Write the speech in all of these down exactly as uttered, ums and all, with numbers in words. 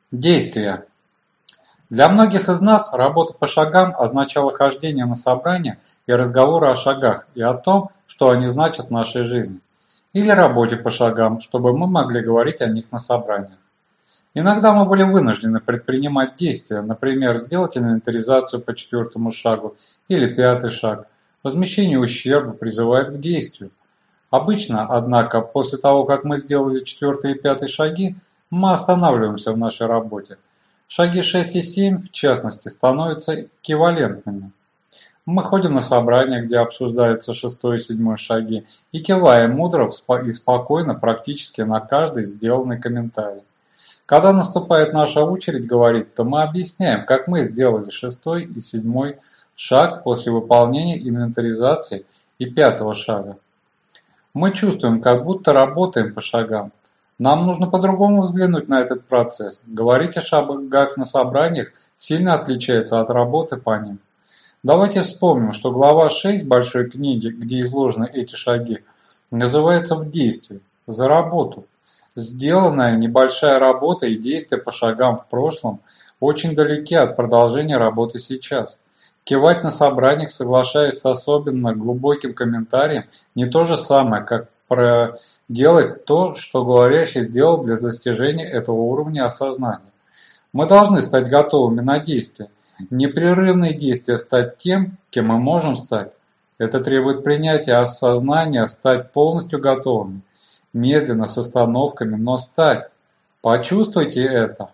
Действия. Для многих из нас работа по шагам означала хождение на собрания и разговоры о шагах и о том, что они значат в нашей жизни. Или работе по шагам, чтобы мы могли говорить о них на собраниях. Иногда мы были вынуждены предпринимать действия, например, сделать инвентаризацию по четвертому шагу или пятый шаг. Возмещение ущерба призывает к действию. Обычно, однако, после того, как мы сделали четвертый и пятый шаги, мы останавливаемся в нашей работе. Шаги шесть и семь, в частности, становятся эквивалентными. Мы ходим на собрания, где обсуждаются шестой и седьмой шаги, и киваем мудро и спокойно практически на каждый сделанный комментарий. Когда наступает наша очередь говорить, то мы объясняем, как мы сделали шестой и седьмой шаг после выполнения инвентаризации и пятого шага. Мы чувствуем, как будто работаем по шагам. Нам нужно по-другому взглянуть на этот процесс. Говорить о шагах на собраниях сильно отличается от работы по ним. Давайте вспомним, что глава шесть большой книги, где изложены эти шаги, называется «В действии», «За работу». Сделанная небольшая работа и действия по шагам в прошлом очень далеки от продолжения работы сейчас. Кивать на собраниях, соглашаясь с особенно глубоким комментарием, не то же самое, как проделать то, что говорящий сделал для достижения этого уровня осознания. Мы должны стать готовыми на действия. Непрерывные действия стать тем, кем мы можем стать. Это требует принятия осознания, стать полностью готовыми. Медленно, с остановками, но стать. Почувствуйте это.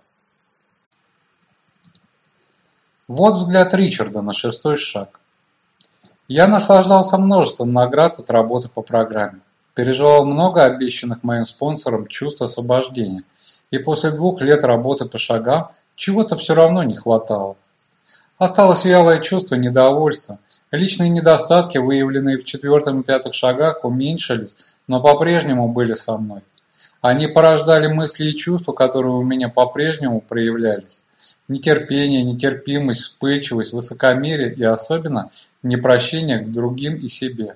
Вот взгляд Ричарда на шестой шаг. Я наслаждался множеством наград от работы по программе. Переживал много обещанных моим спонсором чувств освобождения. И после двух лет работы по шагам чего-то все равно не хватало. Осталось вялое чувство недовольства. Личные недостатки, выявленные в четвертом и пятых шагах, уменьшились, но по-прежнему были со мной. Они порождали мысли и чувства, которые у меня по-прежнему проявлялись. Нетерпение, нетерпимость, вспыльчивость, высокомерие и особенно непрощение к другим и себе.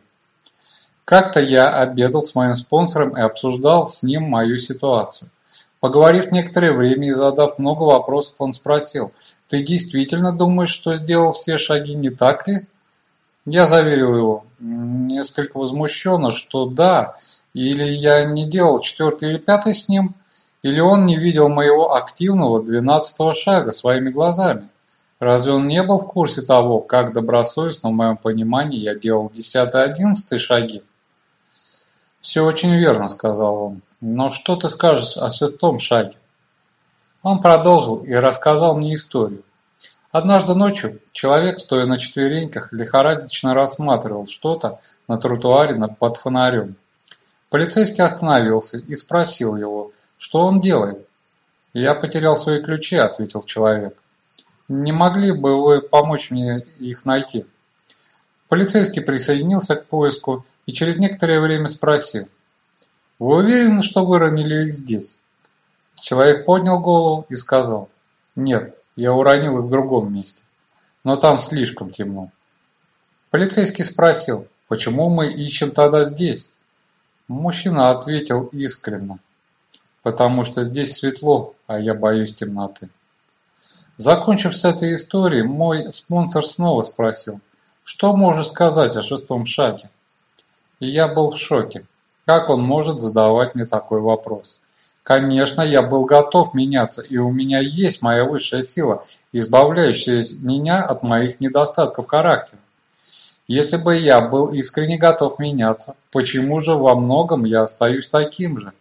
Как-то я обедал с моим спонсором и обсуждал с ним мою ситуацию. Поговорив некоторое время и задав много вопросов, он спросил: «Ты действительно думаешь, что сделал все шаги, не так ли?» Я заверил его, несколько возмущенно, что да, или я не делал четвертый или пятый с ним, или он не видел моего активного двенадцатого шага своими глазами. Разве он не был в курсе того, как добросовестно, в моем понимании, я делал десятый и одиннадцатый шаги? «Все очень верно», — сказал он, — «но что ты скажешь о шестом шаге?» Он продолжил и рассказал мне историю. Однажды ночью человек, стоя на четвереньках, лихорадочно рассматривал что-то на тротуаре под фонарем. Полицейский остановился и спросил его, что он делает. «Я потерял свои ключи», — ответил человек. «Не могли бы вы помочь мне их найти?» Полицейский присоединился к поиску и через некоторое время спросил: «Вы уверены, что выронили их здесь?» Человек поднял голову и сказал: «Нет, я уронил их в другом месте, но там слишком темно». Полицейский спросил: «Почему мы ищем тогда здесь?» Мужчина ответил искренне: «Потому что здесь светло, а я боюсь темноты». Закончив с этой историей, мой спонсор снова спросил: «Что можешь сказать о шестом шаге?» И я был в шоке. Как он может задавать мне такой вопрос? Конечно, я был готов меняться, и у меня есть моя высшая сила, избавляющая меня от моих недостатков характера. Если бы я был искренне готов меняться, почему же во многом я остаюсь таким же?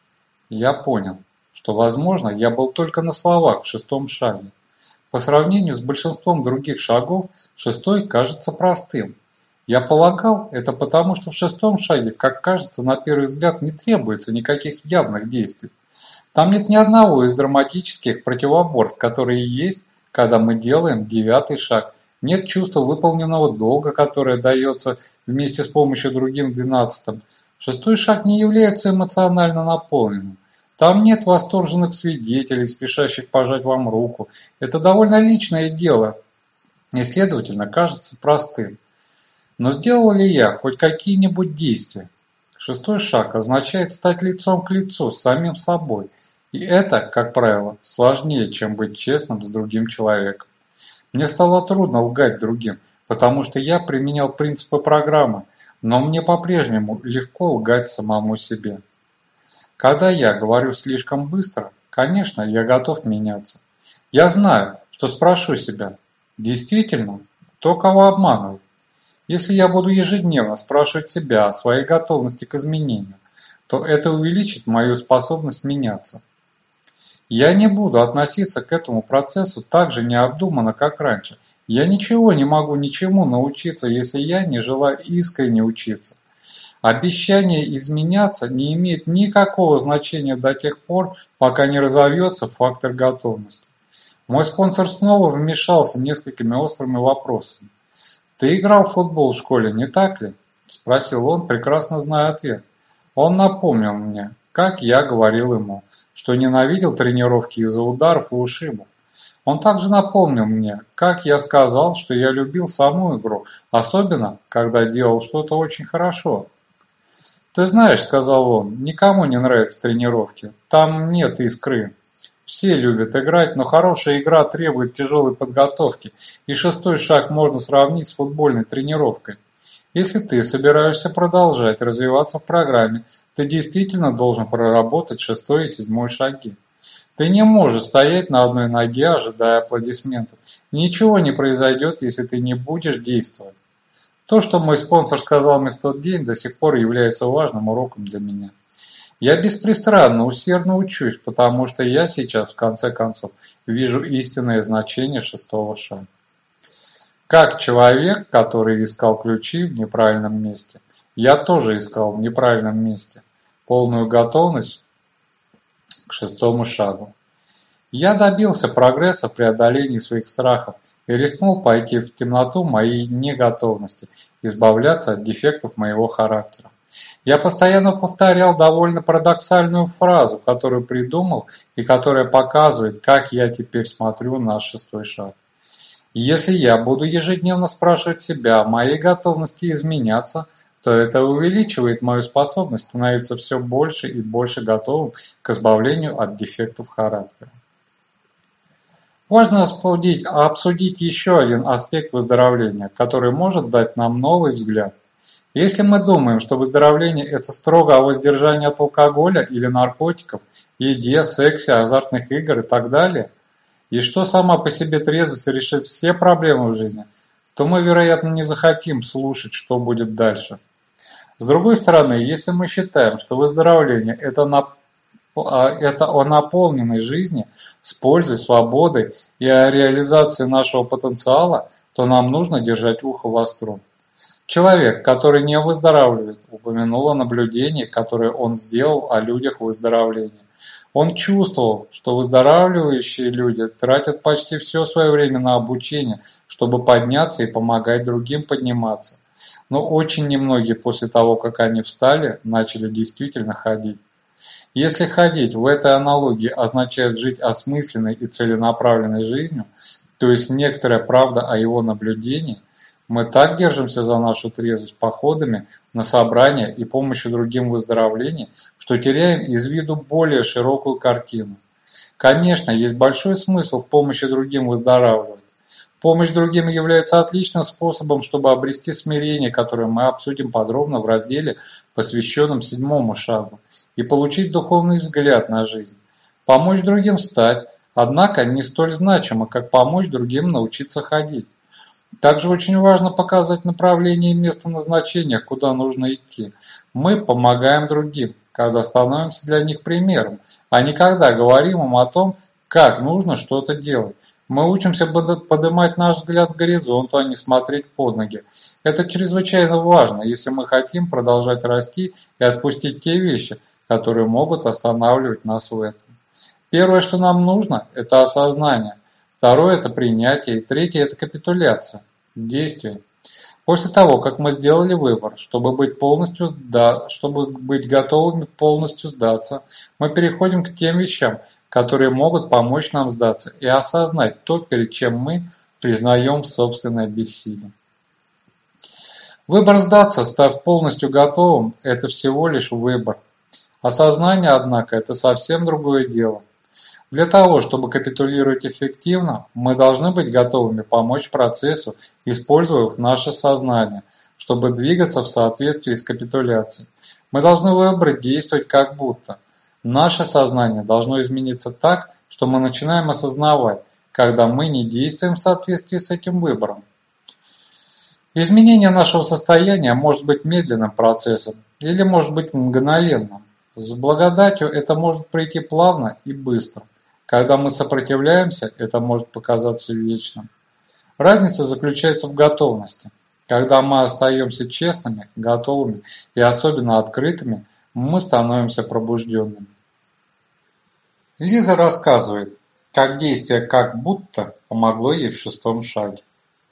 Я понял, что, возможно, я был только на словах в шестом шаге. По сравнению с большинством других шагов, шестой кажется простым. Я полагал, это потому, что в шестом шаге, как кажется, на первый взгляд не требуется никаких явных действий. Там нет ни одного из драматических противоборств, которые есть, когда мы делаем девятый шаг. Нет чувства выполненного долга, которое дается вместе с помощью другим в двенадцатом. Шестой шаг не является эмоционально наполненным. Там нет восторженных свидетелей, спешащих пожать вам руку. Это довольно личное дело и, следовательно, кажется простым. Но сделал ли я хоть какие-нибудь действия? Шестой шаг означает стать лицом к лицу с самим собой И это, как правило, сложнее, чем быть честным с другим человеком. Мне стало трудно лгать другим, потому что я применял принципы программы, но мне по-прежнему легко лгать самому себе. Когда я говорю слишком быстро, конечно, я готов меняться. Я знаю, что спрошу себя, действительно, кто кого обманывает? Если я буду ежедневно спрашивать себя о своей готовности к изменению, то это увеличит мою способность меняться. Я не буду относиться к этому процессу так же необдуманно, как раньше. Я ничего не могу ничему научиться, если я не желаю искренне учиться. Обещание изменяться не имеет никакого значения до тех пор, пока не разовьется фактор готовности. Мой спонсор снова вмешался несколькими острыми вопросами. «Ты играл в футбол в школе, не так ли?» – спросил он, прекрасно зная ответ. Он напомнил мне, как я говорил ему, что ненавидел тренировки из-за ударов и ушибов. Он также напомнил мне, как я сказал, что я любил саму игру, особенно, когда делал что-то очень хорошо. «Ты знаешь, — сказал он, — никому не нравятся тренировки, там нет искры. Все любят играть, но хорошая игра требует тяжелой подготовки, и шестой шаг можно сравнить с футбольной тренировкой. Если ты собираешься продолжать развиваться в программе, ты действительно должен проработать шестой и седьмой шаги. Ты не можешь стоять на одной ноге, ожидая аплодисментов. Ничего не произойдет, если ты не будешь действовать. То, что мой спонсор сказал мне в тот день, до сих пор является важным уроком для меня. Я беспрестанно, усердно учусь, потому что я сейчас, в конце концов, вижу истинное значение шестого шага. Как человек, который искал ключи в неправильном месте, я тоже искал в неправильном месте полную готовность к шестому шагу. Я добился прогресса в преодолении своих страхов и рискнул пойти в темноту моей неготовности, избавляться от дефектов моего характера. Я постоянно повторял довольно парадоксальную фразу, которую придумал и которая показывает, как я теперь смотрю на шестой шаг. Если я буду ежедневно спрашивать себя о моей готовности изменяться, то это увеличивает мою способность становиться все больше и больше готовым к избавлению от дефектов характера. Важно обсудить, обсудить еще один аспект выздоровления, который может дать нам новый взгляд. Если мы думаем, что выздоровление – это строго о воздержании от алкоголя или наркотиков, еде, сексе, азартных игр и так далее, и что сама по себе трезвость решит все проблемы в жизни, то мы, вероятно, не захотим слушать, что будет дальше. С другой стороны, если мы считаем, что выздоровление – это, на, это о наполненной жизни с пользой, свободой и о реализации нашего потенциала, то нам нужно держать ухо востро. Человек, который не выздоравливает, упомянул о наблюдении, которое он сделал о людях в выздоровлении. Он чувствовал, что выздоравливающие люди тратят почти все свое время на обучение, чтобы подняться и помогать другим подниматься. Но очень немногие после того, как они встали, начали действительно ходить. Если ходить в этой аналогии означает жить осмысленной и целенаправленной жизнью, то есть некоторая правда о его наблюдении, мы так держимся за нашу трезвость походами на собрания и помощью другим в выздоровлении, что теряем из виду более широкую картину. Конечно, есть большой смысл в помощи другим выздоравливать. Помощь другим является отличным способом, чтобы обрести смирение, которое мы обсудим подробно в разделе, посвященном седьмому шагу, и получить духовный взгляд на жизнь. Помочь другим встать, однако, не столь значимо, как помочь другим научиться ходить. Также очень важно показать направление и место назначения, куда нужно идти. Мы помогаем другим, когда становимся для них примером, а не когда говорим им о том, как нужно что-то делать. Мы учимся поднимать наш взгляд к горизонту, а не смотреть под ноги. Это чрезвычайно важно, если мы хотим продолжать расти и отпустить те вещи, которые могут останавливать нас в этом. Первое, что нам нужно, это осознание. Второе – это принятие. И третье – это капитуляция. Действие. После того, как мы сделали выбор, чтобы быть, полностью сда... чтобы быть готовыми полностью сдаться, мы переходим к тем вещам, которые могут помочь нам сдаться и осознать то, перед чем мы признаем собственное бессилие. Выбор сдаться, став полностью готовым, это всего лишь выбор. Осознание, однако, это совсем другое дело. Для того, чтобы капитулировать эффективно, мы должны быть готовыми помочь процессу, используя наше сознание, чтобы двигаться в соответствии с капитуляцией. Мы должны выбрать действовать как будто. Наше сознание должно измениться так, что мы начинаем осознавать, когда мы не действуем в соответствии с этим выбором. Изменение нашего состояния может быть медленным процессом или может быть мгновенным. С благодатью это может пройти плавно и быстро. Когда мы сопротивляемся, это может показаться вечным. Разница заключается в готовности. Когда мы остаемся честными, готовыми и особенно открытыми, мы становимся пробужденными. Лиза рассказывает, как действие «как будто» помогло ей в шестом шаге.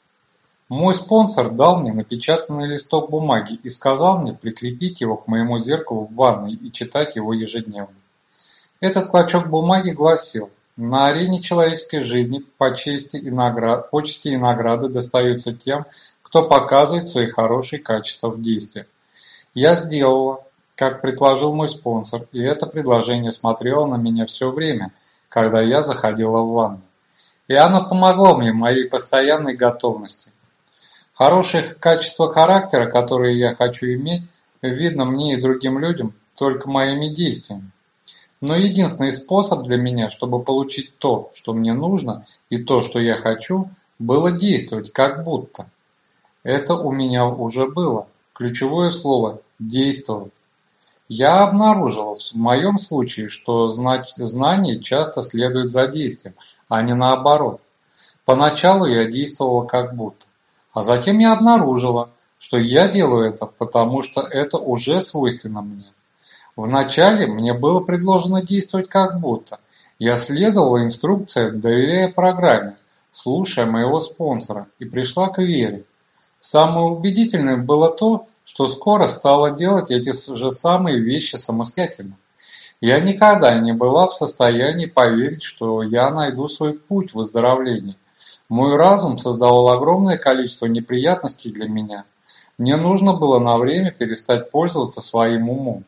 Мой спонсор дал мне напечатанный листок бумаги и сказал мне прикрепить его к моему зеркалу в ванной и читать его ежедневно. Этот клочок бумаги гласил: на арене человеческой жизни почести и, наград... почести и награды достаются тем, кто показывает свои хорошие качества в действиях. Я сделала, как предложил мой спонсор, и это предложение смотрело на меня все время, когда я заходила в ванну. И оно помогло мне в моей постоянной готовности. Хорошие качества характера, которые я хочу иметь, видно мне и другим людям только моими действиями. Но единственный способ для меня, чтобы получить то, что мне нужно, и то, что я хочу, было действовать как будто. Это у меня уже было. Ключевое слово «действовать». Я обнаружила в моем случае, что знание часто следует за действием, а не наоборот. Поначалу я действовала как будто, а затем я обнаружила, что я делаю это, потому что это уже свойственно мне. Вначале мне было предложено действовать как будто. Я следовала инструкциям, доверяя программе, слушая моего спонсора, и пришла к вере. Самое убедительное было то, что скоро стала делать эти же самые вещи самостоятельно. Я никогда не была в состоянии поверить, что я найду свой путь в выздоровлении. Мой разум создавал огромное количество неприятностей для меня. Мне нужно было на время перестать пользоваться своим умом.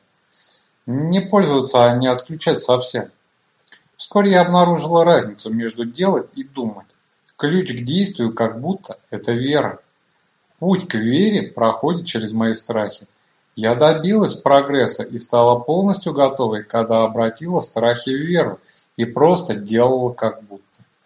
Не пользоваться, а не отключать совсем. Вскоре я обнаружила разницу между делать и думать. Ключ к действию как будто – это вера. Путь к вере проходит через мои страхи. Я добилась прогресса и стала полностью готовой, когда обратила страхи в веру и просто делала как будто.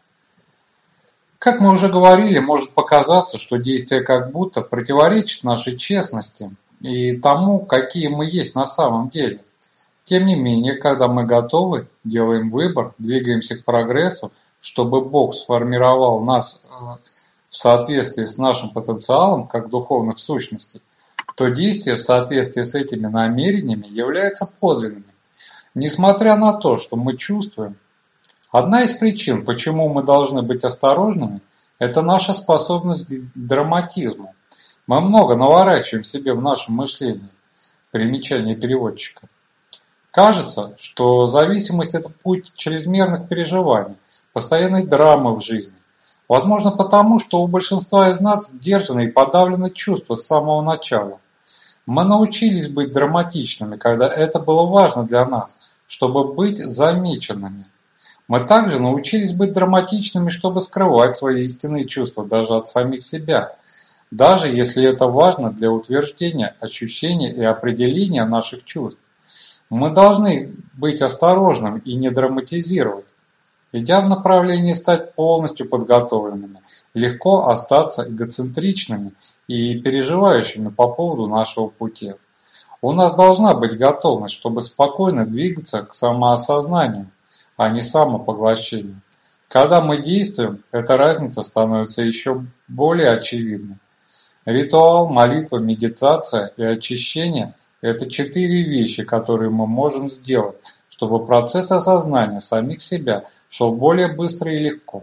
Как мы уже говорили, может показаться, что действие как будто противоречит нашей честности и тому, какие мы есть на самом деле. Тем не менее, когда мы готовы, делаем выбор, двигаемся к прогрессу, чтобы Бог сформировал нас в соответствии с нашим потенциалом как духовных сущностей, то действия в соответствии с этими намерениями являются подлинными, несмотря на то, что мы чувствуем. Одна из причин, почему мы должны быть осторожными, это наша способность к драматизму. Мы много наворачиваем себе в нашем мышлении. Примечание переводчика. Кажется, что зависимость – это путь чрезмерных переживаний, постоянной драмы в жизни. Возможно потому, что у большинства из нас сдержаны и подавлены чувства с самого начала. Мы научились быть драматичными, когда это было важно для нас, чтобы быть замеченными. Мы также научились быть драматичными, чтобы скрывать свои истинные чувства даже от самих себя, даже если это важно для утверждения, ощущения и определения наших чувств. Мы должны быть осторожными и не драматизировать. Идя в направлении стать полностью подготовленными, легко остаться эгоцентричными и переживающими по поводу нашего пути. У нас должна быть готовность, чтобы спокойно двигаться к самоосознанию, а не самопоглощению. Когда мы действуем, эта разница становится еще более очевидной. Ритуал, молитва, медитация и очищение – это четыре вещи, которые мы можем сделать, чтобы процесс осознания самих себя шел более быстро и легко.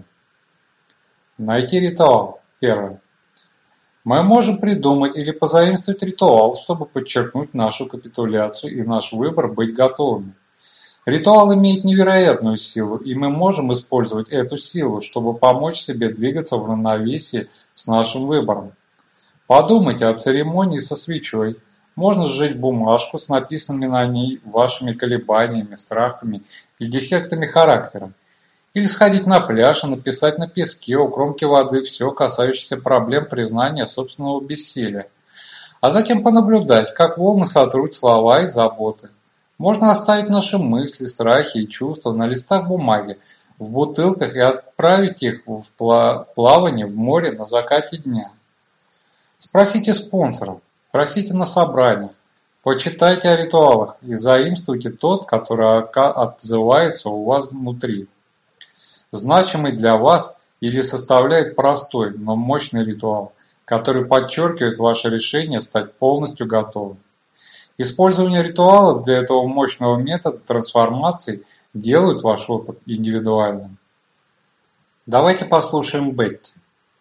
Найти ритуал. Первое. Мы можем придумать или позаимствовать ритуал, чтобы подчеркнуть нашу капитуляцию и наш выбор быть готовыми. Ритуал имеет невероятную силу, и мы можем использовать эту силу, чтобы помочь себе двигаться в равновесии с нашим выбором. Подумайте о церемонии со свечой. Можно сжечь бумажку с написанными на ней вашими колебаниями, страхами и дефектами характера. Или сходить на пляж и написать на песке у кромки воды все, касающееся проблем признания собственного бессилия. А затем понаблюдать, как волны сотрут слова и заботы. Можно оставить наши мысли, страхи и чувства на листах бумаги, в бутылках и отправить их в плавание в море на закате дня. Спросите спонсоров, просите на собраниях, почитайте о ритуалах и заимствуйте тот, который отзывается у вас внутри. Значимый для вас или составляет простой, но мощный ритуал, который подчеркивает ваше решение стать полностью готовым. Использование ритуалов для этого мощного метода трансформации делают ваш опыт индивидуальным. Давайте послушаем Бетти.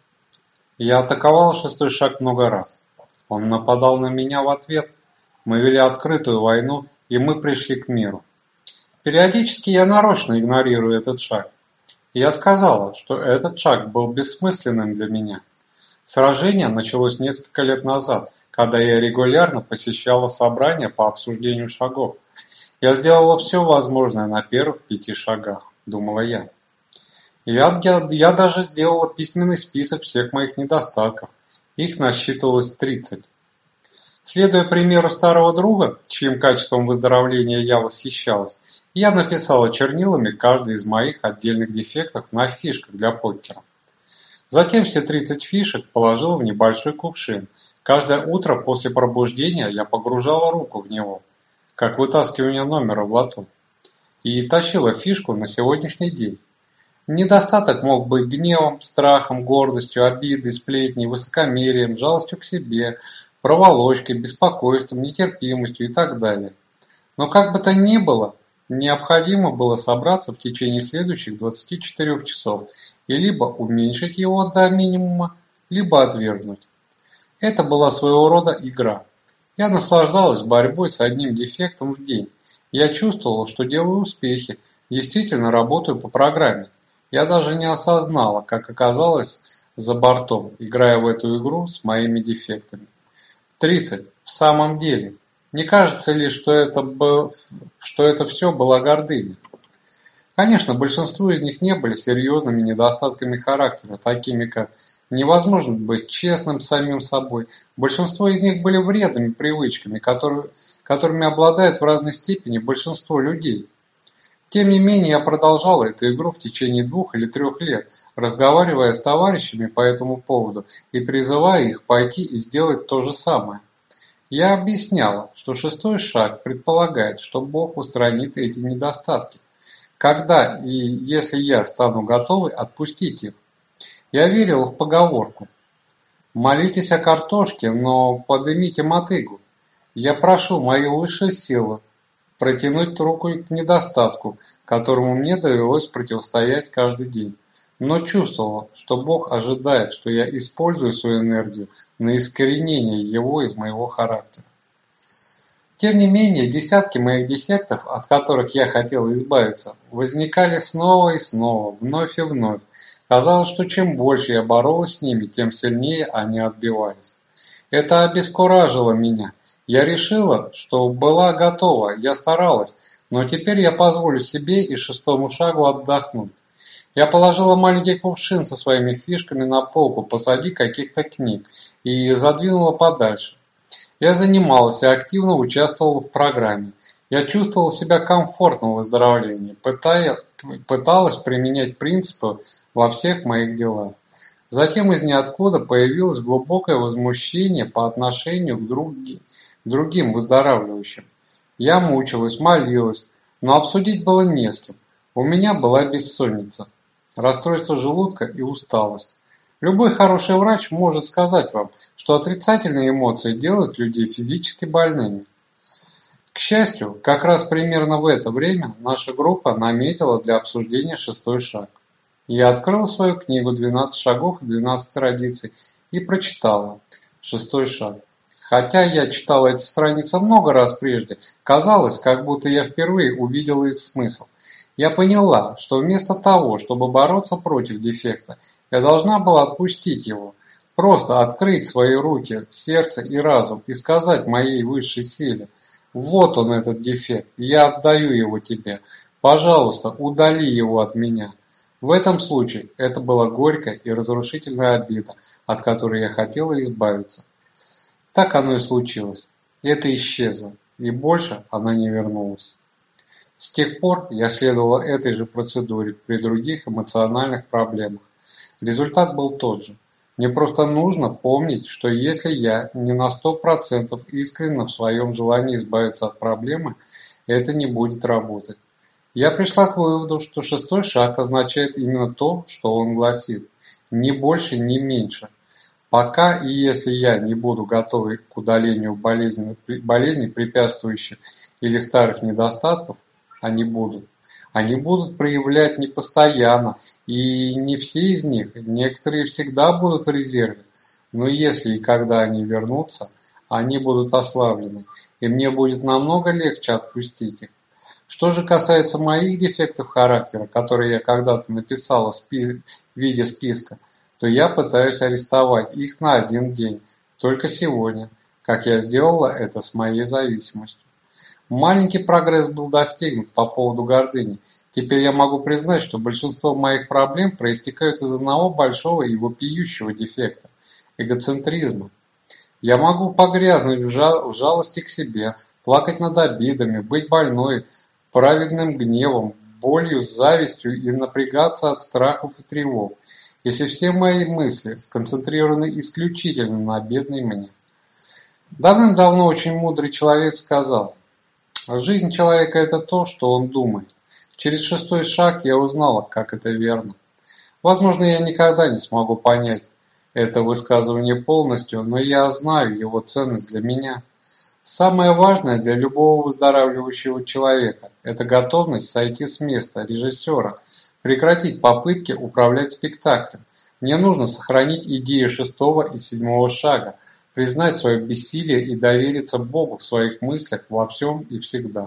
Я атаковал шестой шаг много раз. Он нападал на меня в ответ. Мы вели открытую войну, и мы пришли к миру. Периодически я нарочно игнорирую этот шаг. Я сказала, что этот шаг был бессмысленным для меня. Сражение началось несколько лет назад, когда я регулярно посещала собрания по обсуждению шагов. Я сделала все возможное на первых пяти шагах, думала я. Я, я, я даже сделала письменный список всех моих недостатков. Их насчитывалось тридцать. Следуя примеру старого друга, чьим качеством выздоровления я восхищалась, я написала чернилами каждый из моих отдельных дефектов на фишках для покера. Затем все тридцать фишек положила в небольшой кувшин. Каждое утро после пробуждения я погружала руку в него, как вытаскивание номера в лото, и тащила фишку на сегодняшний день. Недостаток мог быть гневом, страхом, гордостью, обидой, сплетней, высокомерием, жалостью к себе, проволочкой, беспокойством, нетерпимостью и так далее. Но как бы то ни было, необходимо было собраться в течение следующих двадцати четырёх часов и либо уменьшить его до минимума, либо отвергнуть. Это была своего рода игра. Я наслаждалась борьбой с одним дефектом в день. Я чувствовала, что делаю успехи, действительно работаю по программе. Я даже не осознала, как оказалось за бортом, играя в эту игру с моими дефектами. тридцать. В самом деле. Не кажется ли, что это, был, что это все была гордыня? Конечно, большинство из них не были серьезными недостатками характера, такими как невозможно быть честным с самим собой. Большинство из них были вредными привычками, которые, которыми обладает в разной степени большинство людей. Тем не менее, я продолжала эту игру в течение двух или трех лет, разговаривая с товарищами по этому поводу и призывая их пойти и сделать то же самое. Я объясняла, что шестой шаг предполагает, что Бог устранит эти недостатки, когда и если я стану готовой отпустить их. Я верила в поговорку: молитесь о картошке, но поднимите мотыгу. Я прошу мою высшую силу протянуть руку к недостатку, которому мне довелось противостоять каждый день, но чувствовала, что Бог ожидает, что я использую свою энергию на искоренение его из моего характера. Тем не менее, десятки моих дефектов, от которых я хотела избавиться, возникали снова и снова, вновь и вновь. Казалось, что чем больше я боролась с ними, тем сильнее они отбивались. Это обескуражило меня. Я решила, что была готова, я старалась, но теперь я позволю себе и шестому шагу отдохнуть. Я положила маленький кувшин со своими фишками на полку посреди каких-то книг и задвинула подальше. Я занималась и активно участвовала в программе. Я чувствовала себя комфортно в выздоровлении, пытая, пыталась применять принципы во всех моих делах. Затем из ниоткуда появилось глубокое возмущение по отношению к другим. другим выздоравливающим. Я мучилась, молилась, но обсудить было не с кем. У меня была бессонница, расстройство желудка и усталость. Любой хороший врач может сказать вам, что отрицательные эмоции делают людей физически больными. К счастью, как раз примерно в это время наша группа наметила для обсуждения шестой шаг. Я открыла свою книгу «двенадцать шагов и двенадцать традиций» и прочитала шестой шаг. Хотя я читала эти страницы много раз прежде, казалось, как будто я впервые увидела их смысл. Я поняла, что вместо того, чтобы бороться против дефекта, я должна была отпустить его, просто открыть свои руки, сердце и разум и сказать моей высшей силе: вот он, этот дефект, я отдаю его тебе, пожалуйста, удали его от меня. В этом случае это была горькая и разрушительная обида, от которой я хотела избавиться. Так оно и случилось. Это исчезло, и больше она не вернулась. С тех пор я следовала этой же процедуре при других эмоциональных проблемах. Результат был тот же. Мне просто нужно помнить, что если я не на сто процентов искренна в своем желании избавиться от проблемы, это не будет работать. Я пришла к выводу, что шестой шаг означает именно то, что он гласит. Ни больше, ни меньше. Пока и если я не буду готова к удалению болезней, болезней, препятствующих или старых недостатков, они будут. Они будут проявлять не постоянно, и не все из них, некоторые всегда будут в резерве. Но если и когда они вернутся, они будут ослаблены, и мне будет намного легче отпустить их. Что же касается моих дефектов характера, которые я когда-то написала в, спи- в виде списка, то я пытаюсь арестовать их на один день, только сегодня, как я сделала это с моей зависимостью. Маленький прогресс был достигнут по поводу гордыни. Теперь я могу признать, что большинство моих проблем проистекают из одного большого и вопиющего дефекта – эгоцентризма. Я могу погрязнуть в, жал- в жалости к себе, плакать над обидами, быть больной, праведным гневом, болью, завистью и напрягаться от страхов и тревог, если все мои мысли сконцентрированы исключительно на бедной мне. Давным-давно очень мудрый человек сказал: «Жизнь человека – это то, что он думает». Через шестой шаг я узнала, как это верно. Возможно, я никогда не смогу понять это высказывание полностью, но я знаю его ценность для меня. Самое важное для любого выздоравливающего человека – это готовность сойти с места режиссера, прекратить попытки управлять спектаклем. Мне нужно сохранить идею шестого и седьмого шага, признать свое бессилие и довериться Богу в своих мыслях во всем и всегда.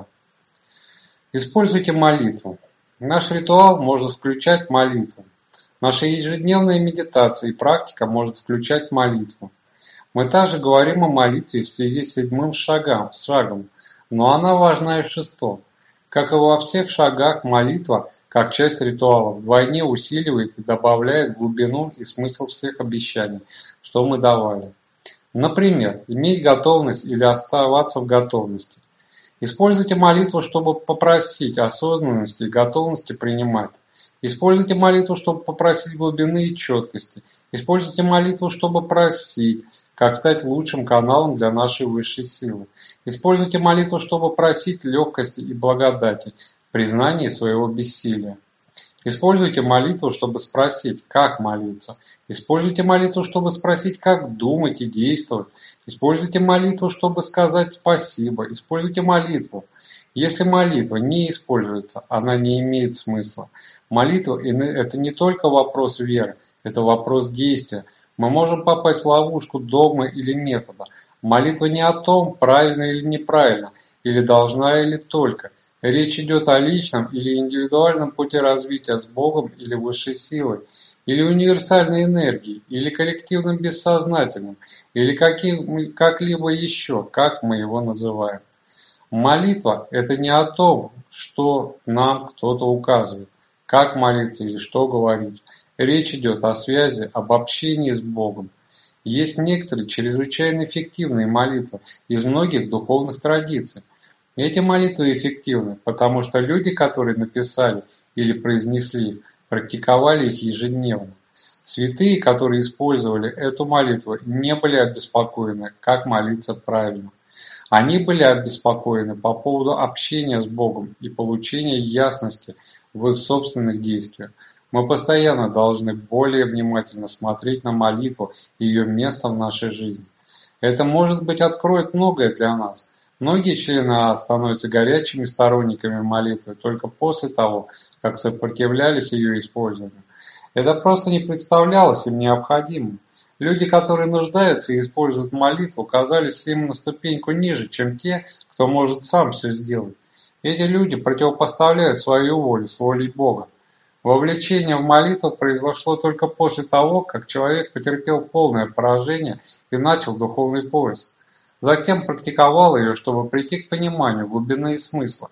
Используйте молитву. Наш ритуал может включать молитву. Наша ежедневная медитация и практика может включать молитву. Мы также говорим о молитве в связи с седьмым шагом, шагом, но она важна и в шестом. Как и во всех шагах, молитва, как часть ритуала, вдвойне усиливает и добавляет глубину и смысл всех обещаний, что мы давали. Например, иметь готовность или оставаться в готовности. Используйте молитву, чтобы попросить осознанности и готовности принимать. Используйте молитву, чтобы попросить глубины и четкости. Используйте молитву, чтобы просить, как стать лучшим каналом для нашей высшей силы. Используйте молитву, чтобы просить легкости и благодати, признания своего бессилия. Используйте молитву, чтобы спросить, как молиться. Используйте молитву, чтобы спросить, как думать и действовать. Используйте молитву, чтобы сказать спасибо. Используйте молитву. Если молитва не используется, она не имеет смысла. Молитва – это не только вопрос веры, это вопрос действия. Мы можем попасть в ловушку догмы или метода. Молитва не о том, правильно или неправильно, или должна или только. Речь идет о личном или индивидуальном пути развития с Богом или высшей силой, или универсальной энергией, или коллективным бессознательным, или каким, как-либо еще, как мы его называем. Молитва – это не о том, что нам кто-то указывает, как молиться или что говорить. Речь идет о связи, об общении с Богом. Есть некоторые чрезвычайно эффективные молитвы из многих духовных традиций. Эти молитвы эффективны, потому что люди, которые написали или произнесли их, практиковали их ежедневно. Святые, которые использовали эту молитву, не были обеспокоены, как молиться правильно. Они были обеспокоены по поводу общения с Богом и получения ясности в их собственных действиях. Мы постоянно должны более внимательно смотреть на молитву и ее место в нашей жизни. Это, может быть, откроет многое для нас. Многие члены АА становятся горячими сторонниками молитвы только после того, как сопротивлялись ее использованию. Это просто не представлялось им необходимым. Люди, которые нуждаются и используют молитву, оказались им на ступеньку ниже, чем те, кто может сам все сделать. Эти люди противопоставляют свою волю с волей Бога. Вовлечение в молитву произошло только после того, как человек потерпел полное поражение и начал духовный поиск. Затем практиковал ее, чтобы прийти к пониманию глубины и смысла.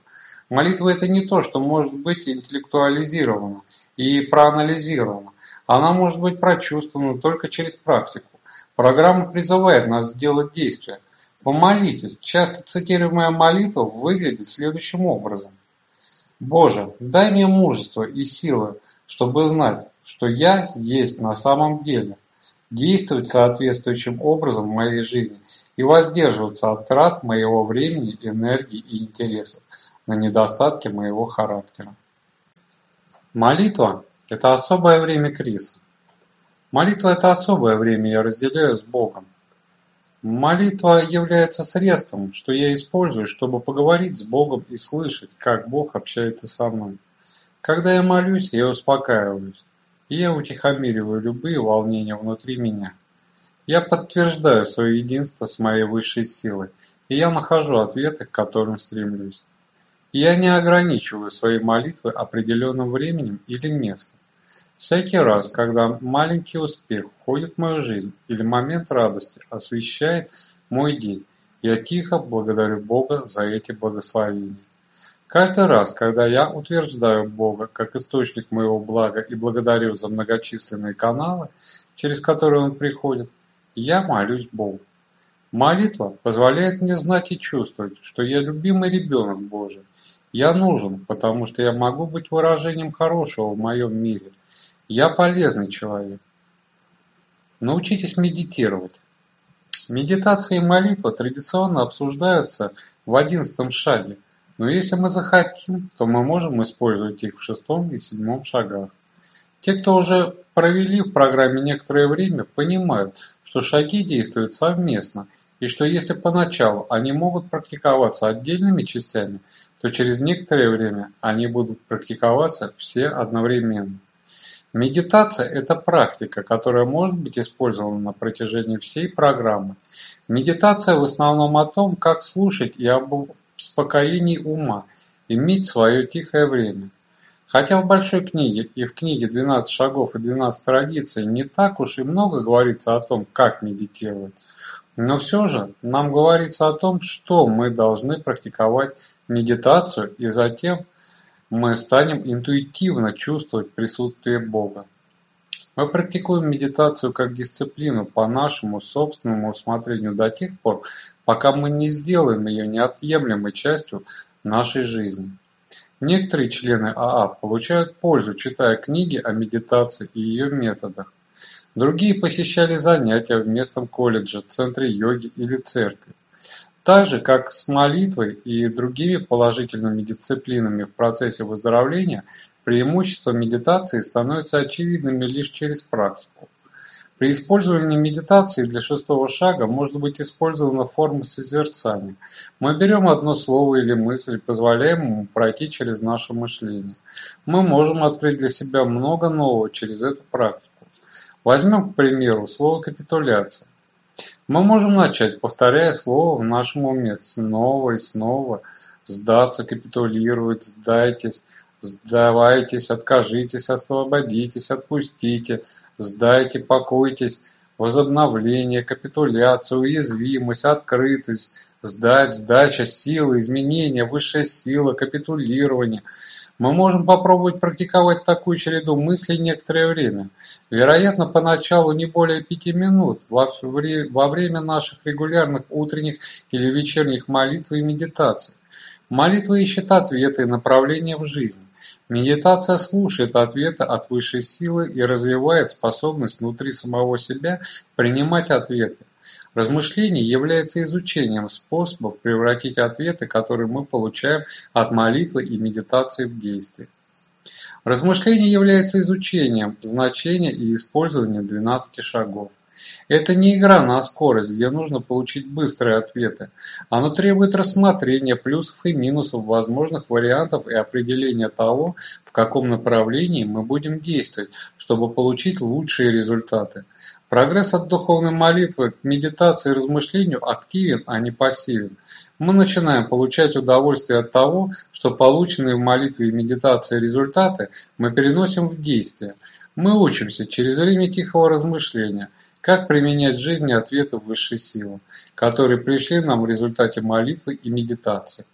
Молитва – это не то, что может быть интеллектуализировано и проанализировано. Она может быть прочувствована только через практику. Программа призывает нас сделать действие. Помолитесь. Часто цитируемая молитва выглядит следующим образом. «Боже, дай мне мужество и силы, чтобы знать, что я есть на самом деле, действовать соответствующим образом в моей жизни и воздерживаться от трат моего времени, энергии и интересов на недостатки моего характера». Молитва – это особое время Криса. Молитва – это особое время я разделяю с Богом. Молитва является средством, что я использую, чтобы поговорить с Богом и слышать, как Бог общается со мной. Когда я молюсь, я успокаиваюсь, и я утихомириваю любые волнения внутри меня. Я подтверждаю свое единство с моей высшей силой, и я нахожу ответы, к которым стремлюсь. И я не ограничиваю свои молитвы определенным временем или местом. Всякий раз, когда маленький успех входит в мою жизнь или момент радости освещает мой день, я тихо благодарю Бога за эти благословения. Каждый раз, когда я утверждаю Бога как источник моего блага и благодарю за многочисленные каналы, через которые Он приходит, я молюсь Богу. Молитва позволяет мне знать и чувствовать, что я любимый ребенок Божий. Я нужен, потому что я могу быть выражением хорошего в моем мире. Я полезный человек. Научитесь медитировать. Медитация и молитва традиционно обсуждаются в одиннадцатом шаге, но если мы захотим, то мы можем использовать их в шестом и седьмом шагах. Те, кто уже провели в программе некоторое время, понимают, что шаги действуют совместно, и что если поначалу они могут практиковаться отдельными частями, то через некоторое время они будут практиковаться все одновременно. Медитация – это практика, которая может быть использована на протяжении всей программы. Медитация в основном о том, как слушать и об успокоении ума, иметь свое тихое время. Хотя в большой книге и в книге «двенадцать шагов» и «двенадцать традиций» не так уж и много говорится о том, как медитировать, но все же нам говорится о том, что мы должны практиковать медитацию, и затем мы станем интуитивно чувствовать присутствие Бога. Мы практикуем медитацию как дисциплину по нашему собственному усмотрению до тех пор, пока мы не сделаем ее неотъемлемой частью нашей жизни. Некоторые члены АА получают пользу, читая книги о медитации и ее методах. Другие посещали занятия в местном колледже, центре йоги или церкви. Так же, как с молитвой и другими положительными дисциплинами в процессе выздоровления, преимущества медитации становятся очевидными лишь через практику. При использовании медитации для шестого шага может быть использована форма созерцания. Мы берем одно слово или мысль и позволяем ему пройти через наше мышление. Мы можем открыть для себя много нового через эту практику. Возьмем, к примеру, слово «капитуляция». Мы можем начать, повторяя слово в нашем уме снова и снова: сдаться, капитулировать, сдайтесь, сдавайтесь, откажитесь, освободитесь, отпустите, сдайте, покойтесь, возобновление, капитуляция, уязвимость, открытость, сдать, сдача, сила, изменение, высшая сила, капитулирование. Мы можем попробовать практиковать такую череду мыслей некоторое время. Вероятно, поначалу не более пяти минут во время наших регулярных утренних или вечерних молитв и медитаций. Молитва ищет ответы и направления в жизни. Медитация слушает ответы от высшей силы и развивает способность внутри самого себя принимать ответы. Размышление является изучением способов превратить ответы, которые мы получаем от молитвы и медитации, в действие. Размышление является изучением значения и использованием двенадцати шагов. Это не игра на скорость, где нужно получить быстрые ответы. Оно требует рассмотрения плюсов и минусов возможных вариантов и определения того, в каком направлении мы будем действовать, чтобы получить лучшие результаты. Прогресс от духовной молитвы к медитации и размышлению активен, а не пассивен. Мы начинаем получать удовольствие от того, что полученные в молитве и медитации результаты мы переносим в действие. Мы учимся через время тихого размышления, как применять в жизни ответы высшей силы, которые пришли нам в результате молитвы и медитации.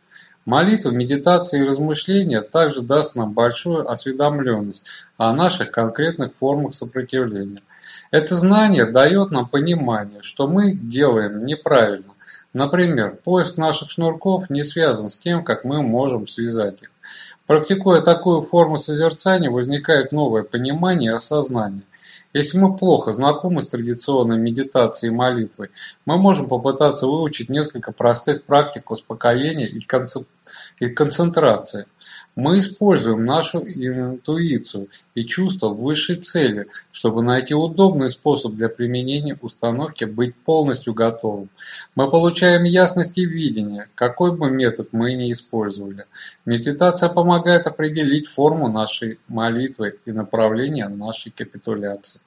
Молитва, медитация и размышления также даст нам большую осведомленность о наших конкретных формах сопротивления. Это знание дает нам понимание, что мы делаем неправильно. Например, поиск наших шнурков не связан с тем, как мы можем связать их. Практикуя такую форму созерцания, возникает новое понимание и осознание. Если мы плохо знакомы с традиционной медитацией и молитвой, мы можем попытаться выучить несколько простых практик успокоения и концентрации. Мы используем нашу интуицию и чувство высшей цели, чтобы найти удобный способ для применения установки быть полностью готовым. Мы получаем ясность и видение, какой бы метод мы ни использовали. Медитация помогает определить форму нашей молитвы и направление нашей капитуляции.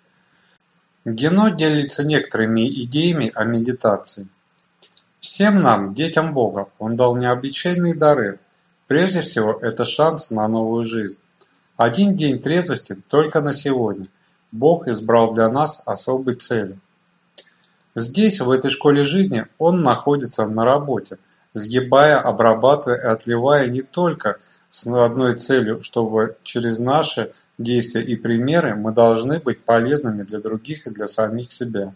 Гено делится некоторыми идеями о медитации. Всем нам, детям Бога, Он дал необычайные дары. Прежде всего, это шанс на новую жизнь. Один день трезвости только на сегодня. Бог избрал для нас особые цели. Здесь, в этой школе жизни, Он находится на работе, сгибая, обрабатывая и отливая не только с одной целью, чтобы через наши действия и примеры мы должны быть полезными для других и для самих себя.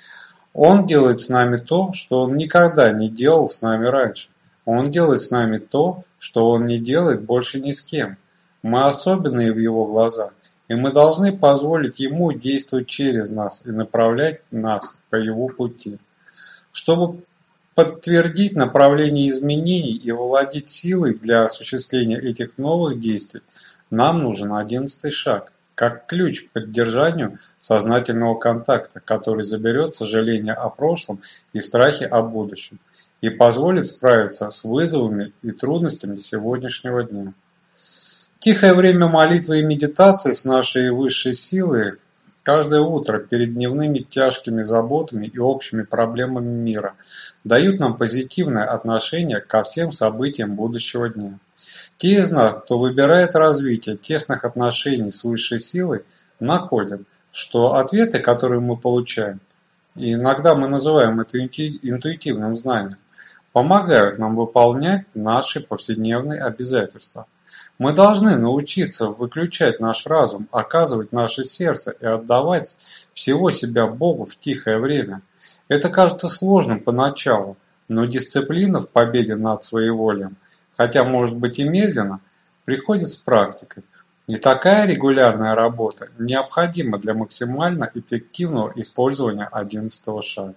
Он делает с нами то, что Он никогда не делал с нами раньше. Он делает с нами то, что Он не делает больше ни с кем. Мы особенные в Его глазах, и мы должны позволить Ему действовать через нас и направлять нас по Его пути. Чтобы подтвердить направление изменений и владеть силой для осуществления этих новых действий, нам нужен одиннадцатый шаг, как ключ к поддержанию сознательного контакта, который заберет сожаление о прошлом и страхи о будущем и позволит справиться с вызовами и трудностями сегодняшнего дня. Тихое время молитвы и медитации с нашей высшей силой каждое утро перед дневными тяжкими заботами и общими проблемами мира дают нам позитивное отношение ко всем событиям будущего дня. Те из нас, кто выбирает развитие тесных отношений с высшей силой, находят, что ответы, которые мы получаем, и иногда мы называем это интуитивным знанием, помогают нам выполнять наши повседневные обязательства. Мы должны научиться выключать наш разум, оказывать наше сердце и отдавать всего себя Богу в тихое время. Это кажется сложным поначалу, но дисциплина в победе над своеволием, хотя может быть и медленно, приходит с практикой. И такая регулярная работа необходима для максимально эффективного использования одиннадцатого шага.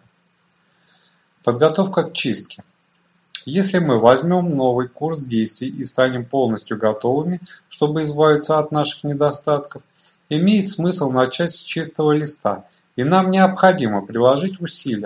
Подготовка к чистке. Если мы возьмем новый курс действий и станем полностью готовыми, чтобы избавиться от наших недостатков, имеет смысл начать с чистого листа, и нам необходимо приложить усилия,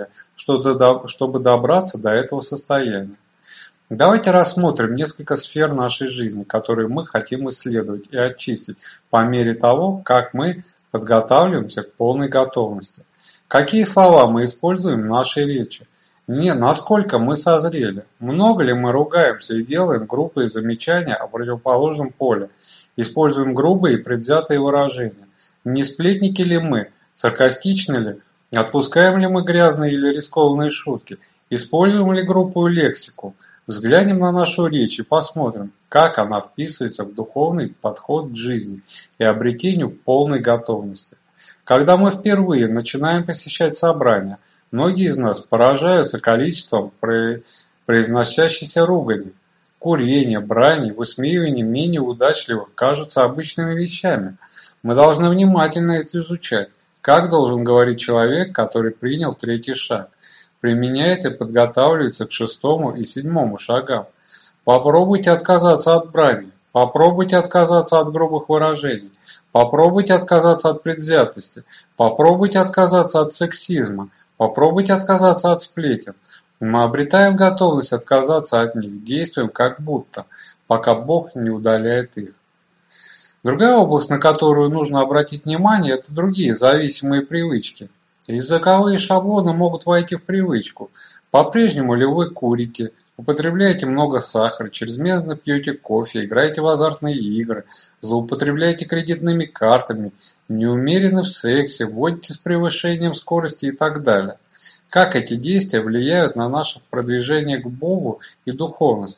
чтобы добраться до этого состояния. Давайте рассмотрим несколько сфер нашей жизни, которые мы хотим исследовать и очистить по мере того, как мы подготавливаемся к полной готовности. Какие слова мы используем в нашей речи? Не, насколько мы созрели? Много ли мы ругаемся и делаем грубые замечания о противоположном поле? Используем грубые и предвзятые выражения? Не сплетники ли мы? Саркастичны ли? Отпускаем ли мы грязные или рискованные шутки? Используем ли грубую лексику? Взглянем на нашу речь и посмотрим, как она вписывается в духовный подход к жизни и обретению полной готовности. Когда мы впервые начинаем посещать собрания, многие из нас поражаются количеством произносящейся ругани. Курение, брани, высмеивание менее удачливых кажутся обычными вещами. Мы должны внимательно это изучать. Как должен говорить человек, который принял третий шаг? Применяет и подготавливается к шестому и седьмому шагам. Попробуйте отказаться от брани. Попробуйте отказаться от грубых выражений. Попробуйте отказаться от предвзятости. Попробуйте отказаться от сексизма. Попробуйте отказаться от сплетен. Мы обретаем готовность отказаться от них, действуем как будто, пока Бог не удаляет их. Другая область, на которую нужно обратить внимание, это другие зависимые привычки. Языковые шаблоны могут войти в привычку. По-прежнему ли вы курите, употребляете много сахара, чрезмерно пьете кофе, играете в азартные игры, злоупотребляете кредитными картами, не умерены в сексе, водите с превышением скорости и так далее. Как эти действия влияют на наше продвижение к Богу и духовности?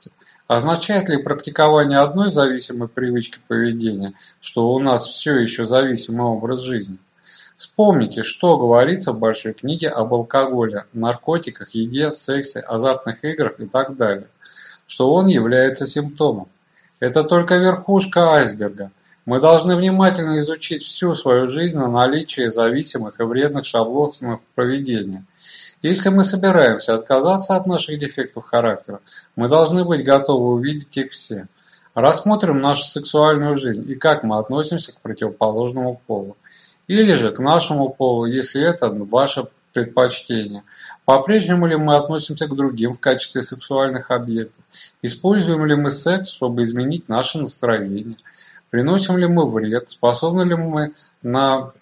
Означает ли практикование одной зависимой привычки поведения, что у нас все еще зависимый образ жизни? Вспомните, что говорится в большой книге об алкоголе, наркотиках, еде, сексе, азартных играх и так далее, что он является симптомом. Это только верхушка айсберга. Мы должны внимательно изучить всю свою жизнь на наличие зависимых и вредных шаблонов поведения. Если мы собираемся отказаться от наших дефектов характера, мы должны быть готовы увидеть их все. Рассмотрим нашу сексуальную жизнь и как мы относимся к противоположному полу. Или же к нашему полу, если это ваше предпочтение. По-прежнему ли мы относимся к другим в качестве сексуальных объектов? Используем ли мы секс, чтобы изменить наше настроение? Приносим ли мы вред? Способны ли мы на...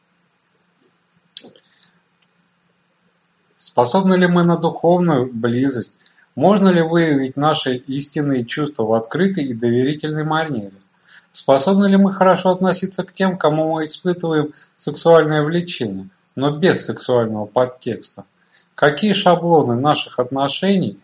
Способны ли мы на духовную близость? Можно ли выявить наши истинные чувства в открытой и доверительной манере? Способны ли мы хорошо относиться к тем, кому мы испытываем сексуальное влечение, но без сексуального подтекста? Какие шаблоны наших отношений,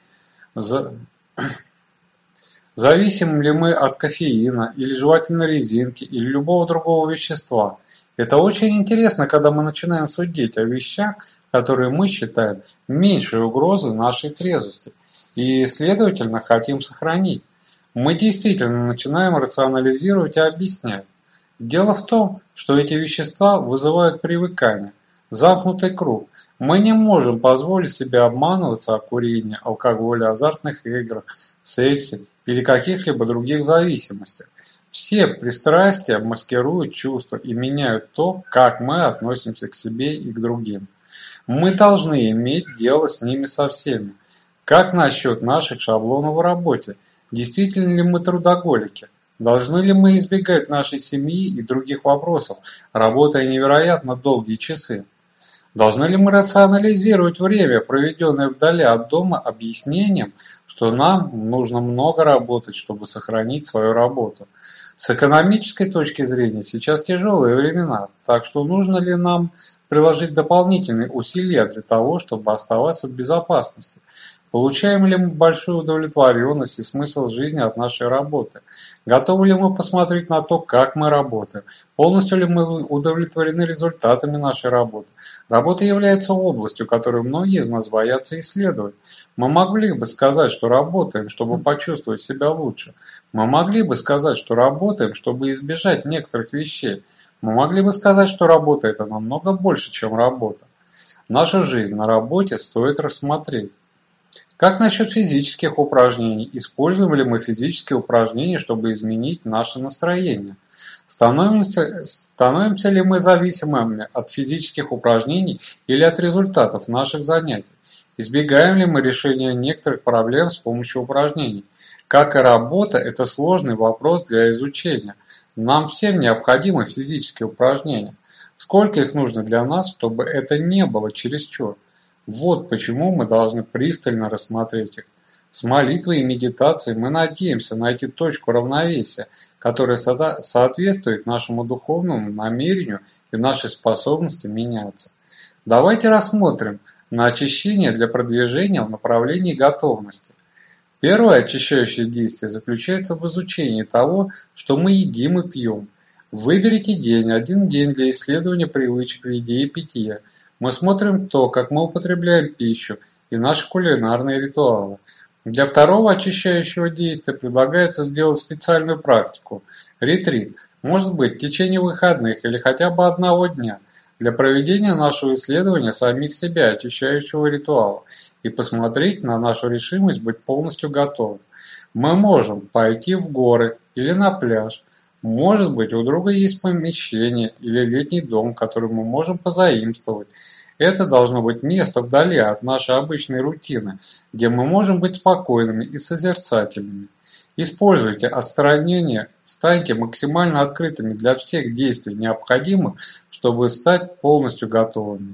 зависим ли мы от кофеина или жевательной резинки или любого другого вещества? Это очень интересно, когда мы начинаем судить о вещах, которые мы считаем меньшей угрозой нашей трезвости и, следовательно, хотим сохранить. Мы действительно начинаем рационализировать и объяснять. Дело в том, что эти вещества вызывают привыкание, замкнутый круг. Мы не можем позволить себе обманываться о курении, алкоголе, азартных играх, сексе или каких-либо других зависимостях. Все пристрастия маскируют чувства и меняют то, как мы относимся к себе и к другим. Мы должны иметь дело с ними со всеми. Как насчет наших шаблонов в работе? Действительно ли мы трудоголики? Должны ли мы избегать нашей семьи и других вопросов, работая невероятно долгие часы? Должны ли мы рационализировать время, проведенное вдали от дома, объяснением, что нам нужно много работать, чтобы сохранить свою работу? С экономической точки зрения сейчас тяжелые времена, так что нужно ли нам приложить дополнительные усилия для того, чтобы оставаться в безопасности? Получаем ли мы большую удовлетворенность и смысл жизни от нашей работы? Готовы ли мы посмотреть на то, как мы работаем? Полностью ли мы удовлетворены результатами нашей работы? Работа является областью, которую многие из нас боятся исследовать. Мы могли бы сказать, что работаем, чтобы почувствовать себя лучше. Мы могли бы сказать, что работаем, чтобы избежать некоторых вещей. Мы могли бы сказать, что работа – это намного больше, чем работа. Нашу жизнь на работе стоит рассмотреть. Как насчет физических упражнений? Используем ли мы физические упражнения, чтобы изменить наше настроение? Становимся, становимся ли мы зависимыми от физических упражнений или от результатов наших занятий? Избегаем ли мы решения некоторых проблем с помощью упражнений? Как и работа, это сложный вопрос для изучения. Нам всем необходимы физические упражнения. Сколько их нужно для нас, чтобы это не было чересчур? Вот почему мы должны пристально рассмотреть их. С молитвой и медитацией мы надеемся найти точку равновесия, которая соответствует нашему духовному намерению и нашей способности меняться. Давайте рассмотрим на очищение для продвижения в направлении готовности. Первое очищающее действие заключается в изучении того, что мы едим и пьем. Выберите день, один день для исследования привычек в еде и питье. Мы смотрим то, как мы употребляем пищу и наши кулинарные ритуалы. Для второго очищающего действия предлагается сделать специальную практику – ретрит, может быть, в течение выходных или хотя бы одного дня, для проведения нашего исследования самих себя, очищающего ритуала, и посмотреть на нашу решимость быть полностью готовым. Мы можем пойти в горы или на пляж. Может быть, у друга есть помещение или летний дом, который мы можем позаимствовать. Это должно быть место вдали от нашей обычной рутины, где мы можем быть спокойными и созерцательными. Используйте отстранение, станьте максимально открытыми для всех действий, необходимых, чтобы стать полностью готовыми.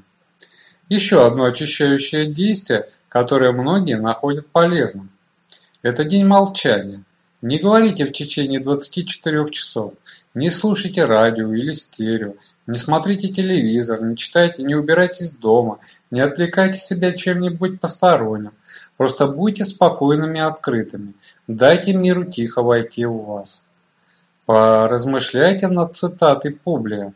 Еще одно очищающее действие, которое многие находят полезным. Это день молчания. Не говорите в течение двадцати четырёх часов. Не слушайте радио или стерео, не смотрите телевизор, не читайте, не убирайтесь дома, не отвлекайте себя чем-нибудь посторонним. Просто будьте спокойными и открытыми. Дайте миру тихо войти в вас. Поразмышляйте над цитатой Публия.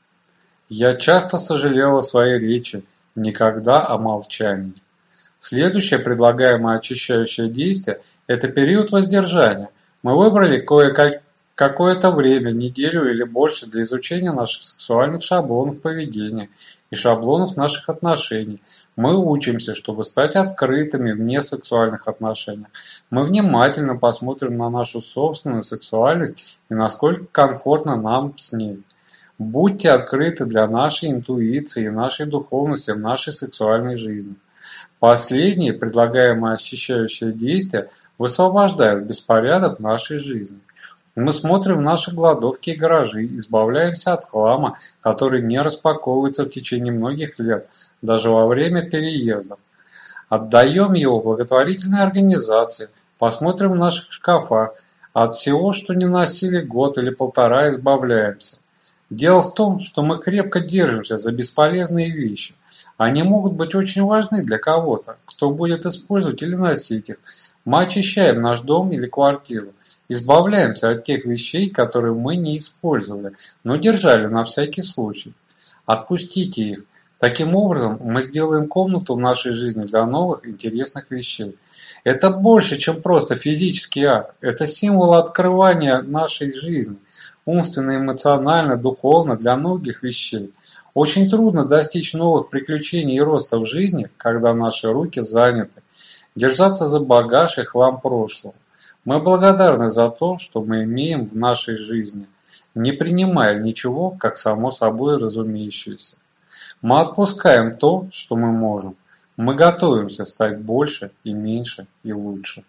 Я часто сожалел о своей речи, никогда о молчании. Следующее предлагаемое очищающее действие – это период воздержания. Мы выбрали кое-как какое-то время, неделю или больше, для изучения наших сексуальных шаблонов поведения и шаблонов наших отношений. Мы учимся, чтобы стать открытыми в несексуальных отношениях. Мы внимательно посмотрим на нашу собственную сексуальность и насколько комфортно нам с ней. Будьте открыты для нашей интуиции и нашей духовности в нашей сексуальной жизни. Последние предлагаемые очищающие действия высвобождают беспорядок в нашей жизни. Мы смотрим в наши кладовки и гаражи, избавляемся от хлама, который не распаковывается в течение многих лет, даже во время переездов. Отдаем его благотворительной организации, посмотрим в наших шкафах, от всего, что не носили год или полтора, избавляемся. Дело в том, что мы крепко держимся за бесполезные вещи. Они могут быть очень важны для кого-то, кто будет использовать или носить их. Мы очищаем наш дом или квартиру. Избавляемся от тех вещей, которые мы не использовали, но держали на всякий случай. Отпустите их. Таким образом, мы сделаем комнату в нашей жизни для новых интересных вещей. Это больше, чем просто физический акт. Это символ открывания нашей жизни, умственно, эмоционально, духовно, для многих вещей. Очень трудно достичь новых приключений и роста в жизни, когда наши руки заняты. Держаться за багаж и хлам прошлого. Мы благодарны за то, что мы имеем в нашей жизни, не принимая ничего, как само собой разумеющееся. Мы отпускаем то, что мы можем. Мы готовимся стать больше и меньше и лучше.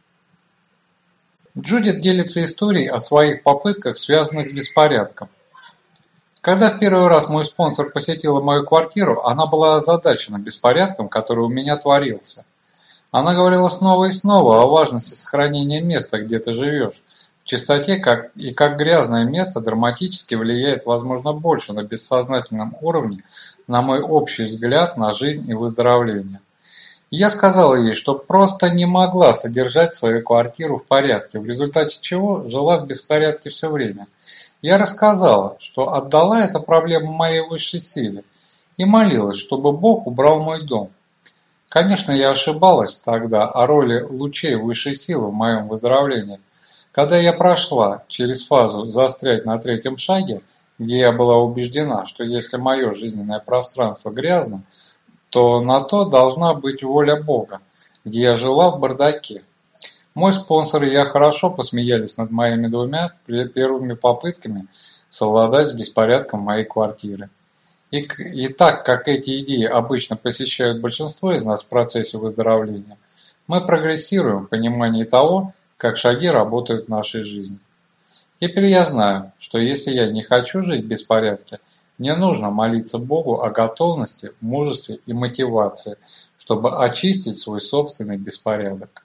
Джудит делится историей о своих попытках, связанных с беспорядком. Когда в первый раз мой спонсор посетила мою квартиру, она была озадачена беспорядком, который у меня творился. Она говорила снова и снова о важности сохранения места, где ты живешь, в чистоте, как, и как грязное место драматически влияет, возможно, больше на бессознательном уровне на мой общий взгляд на жизнь и выздоровление. И я сказала ей, что просто не могла содержать свою квартиру в порядке, в результате чего жила в беспорядке все время. Я рассказала, что отдала эту проблему моей высшей силе и молилась, чтобы Бог убрал мой дом. Конечно, я ошибалась тогда о роли лучей высшей силы в моем выздоровлении. Когда я прошла через фазу «застрять на третьем шаге», где я была убеждена, что если мое жизненное пространство грязно, то на то должна быть воля Бога, где я жила в бардаке. Мой спонсор и я хорошо посмеялись над моими двумя первыми попытками совладать с беспорядком моей квартиры. И, и так как эти идеи обычно посещают большинство из нас в процессе выздоровления, мы прогрессируем в понимании того, как шаги работают в нашей жизни. Теперь я знаю, что если я не хочу жить в беспорядке, мне нужно молиться Богу о готовности, мужестве и мотивации, чтобы очистить свой собственный беспорядок.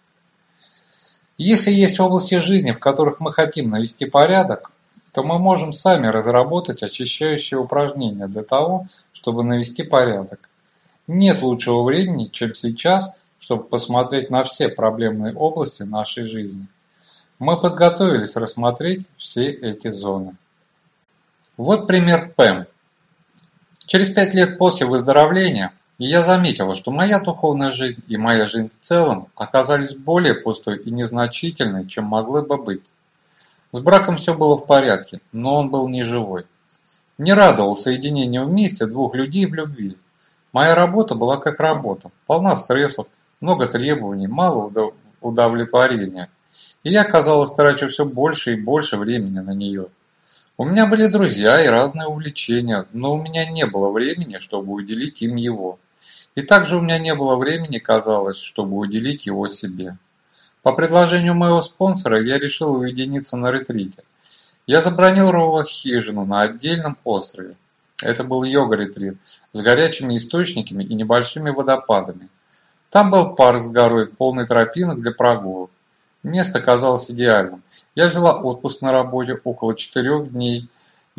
Если есть области жизни, в которых мы хотим навести порядок, то мы можем сами разработать очищающие упражнения для того, чтобы навести порядок. Нет лучшего времени, чем сейчас, чтобы посмотреть на все проблемные области нашей жизни. Мы подготовились рассмотреть все эти зоны. Вот пример Пэм. Через пять лет после выздоровления я заметила, что моя духовная жизнь и моя жизнь в целом оказались более пустой и незначительной, чем могли бы быть. С браком все было в порядке, но он был не живой. Не радовал соединению вместе двух людей в любви. Моя работа была как работа, полна стрессов, много требований, мало удовлетворения. И я, казалось, трачу все больше и больше времени на нее. У меня были друзья и разные увлечения, но у меня не было времени, чтобы уделить им его. И также у меня не было времени, казалось, чтобы уделить его себе. По предложению моего спонсора я решил уединиться на ретрите. Я забронировал хижину на отдельном острове. Это был йога-ретрит с горячими источниками и небольшими водопадами. Там был парк с горой, полный тропинок для прогулок. Место казалось идеальным. Я взяла отпуск на работе около четырех дней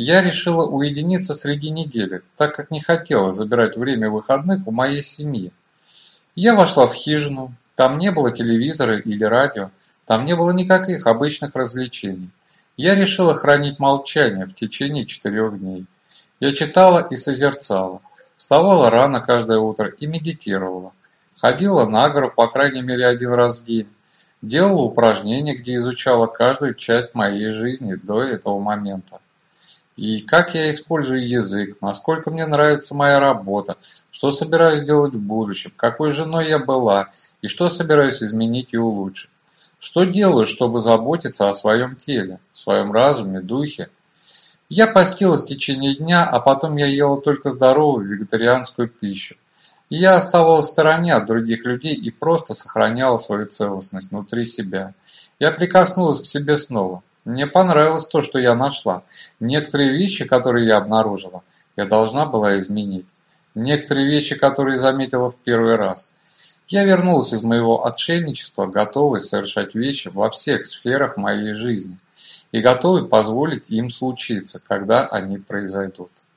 Я решила уединиться среди недели, так как не хотела забирать время выходных у моей семьи. Я вошла в хижину, там не было телевизора или радио, там не было никаких обычных развлечений. Я решила хранить молчание в течение четырех дней. Я читала и созерцала, вставала рано каждое утро и медитировала. Ходила на гору по крайней мере один раз в день. Делала упражнения, где изучала каждую часть моей жизни до этого момента. И как я использую язык, насколько мне нравится моя работа, что собираюсь делать в будущем, какой женой я была и что собираюсь изменить и улучшить. Что делаю, чтобы заботиться о своем теле, своем разуме, духе. Я постилась в течение дня, а потом я ела только здоровую вегетарианскую пищу. И я оставалась в стороне от других людей и просто сохраняла свою целостность внутри себя. Я прикоснулась к себе снова. Мне понравилось то, что я нашла. Некоторые вещи, которые я обнаружила, я должна была изменить. Некоторые вещи, которые заметила в первый раз. Я вернулась из моего отшельничества, готовый совершать вещи во всех сферах моей жизни и готовый позволить им случиться, когда они произойдут.